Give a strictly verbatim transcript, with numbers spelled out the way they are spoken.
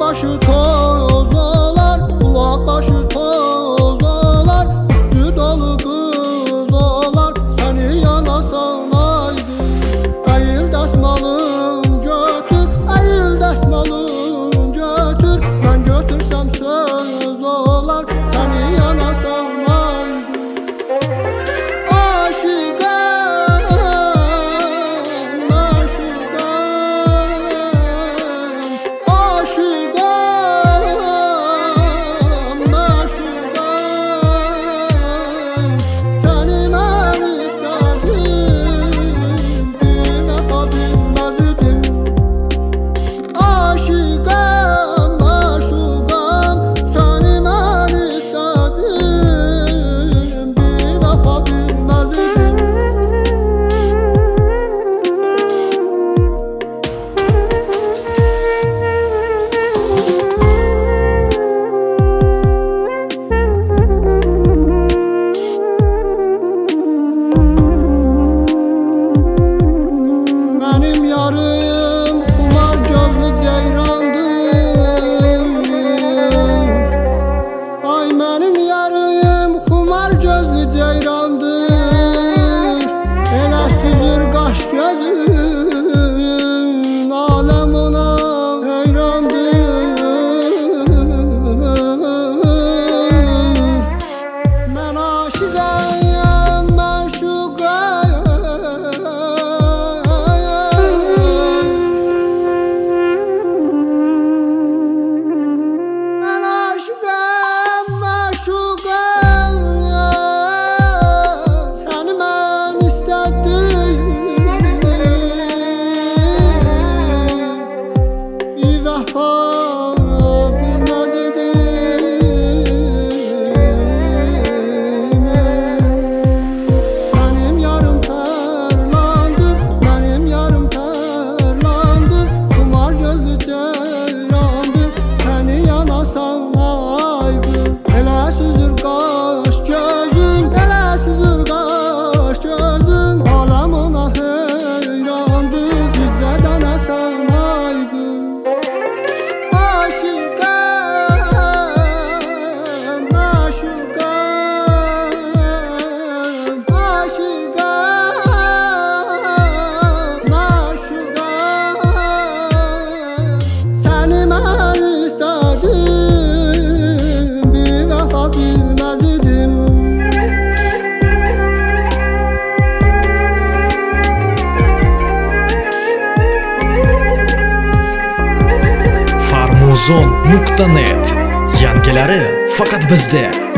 başı toz olar, kulak başı toz olar, üstü dolu kız olar, seni yanasan aydın. Eğil dəsmalın götür, eğil dəsmalın götür, ben götürsem söz olar, seni yanasan aydın. Aşıqam, aşıqam, aşıqam, aşıqam, seni mən istədim, bir vəfa bilməz idim. Aşıqam, aşıqam, səni mən istədim, bir vəfa bilməz idim. Mənim yarım xumar gözlü ceyrandır. Ay mənim yarım xumar gözlü ceyrandır. Elə süzür qaş gözün, aləm ona heyrandır. Mən aşiqəm, məşuqəm, mən aşiqəm, məşuqəm, səni mən istədim, bir vəfa bilməz idim. Mənim yarım tərlandır, mənim yarım tərlandır, xumar gözlü ceyrandır, səni yanasan ay qız. Elə süzür qaş gözün, elə süzür qaş gözün, aləm ona heyrandır, bircə dənə sən ay qız. Aşıqam, aşıqam, aşıqam, aşıqam, səni mən istədim, bir vəfa bilməz idim. farmuzon nokta net. Yangileri fakat bizde.